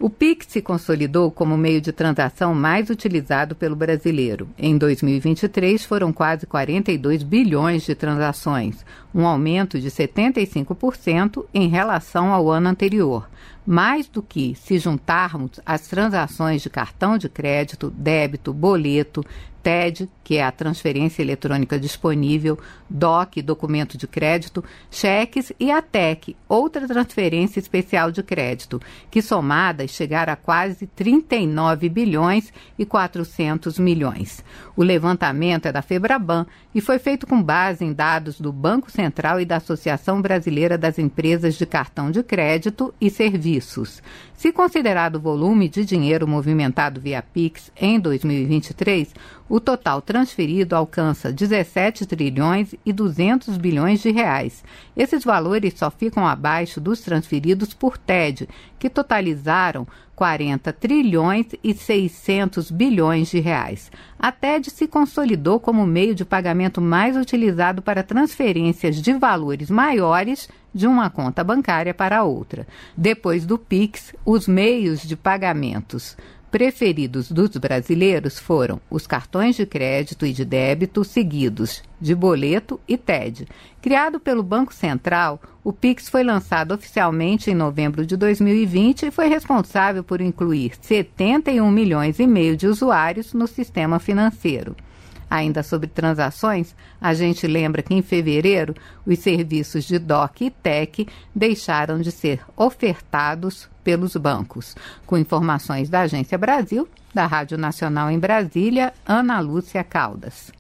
O Pix se consolidou como meio de transação mais utilizado pelo brasileiro. Em 2023, foram quase 42 bilhões de transações, um aumento de 75% em relação ao ano anterior. Mais do que se juntarmos as transações de cartão de crédito, débito, boleto, TED, que é a transferência eletrônica disponível, DOC, documento de crédito, cheques e a TEC, outra transferência especial de crédito, que somadas chegaram a quase 39 bilhões e 400 milhões. O levantamento é da Febraban e foi feito com base em dados do Banco Central e da Associação Brasileira das Empresas de Cartão de Crédito e Serviços. Se considerado o volume de dinheiro movimentado via Pix em 2023, o total transferido alcança 17 trilhões e 200 bilhões de reais. Esses valores só ficam abaixo dos transferidos por TED, que totalizaram 40 trilhões e 600 bilhões de reais. A TED se consolidou como meio de pagamento mais utilizado para transferências de valores maiores de uma conta bancária para outra. Depois do Pix, os meios de pagamentos preferidos dos brasileiros foram os cartões de crédito e de débito, seguidos de boleto e TED. Criado pelo Banco Central, o Pix foi lançado oficialmente em novembro de 2020 e foi responsável por incluir 71 milhões e meio de usuários no sistema financeiro. Ainda sobre transações, a gente lembra que em fevereiro os serviços de DOC e TEC deixaram de ser ofertados pelos bancos. Com informações da Agência Brasil, da Rádio Nacional em Brasília, Ana Lúcia Caldas.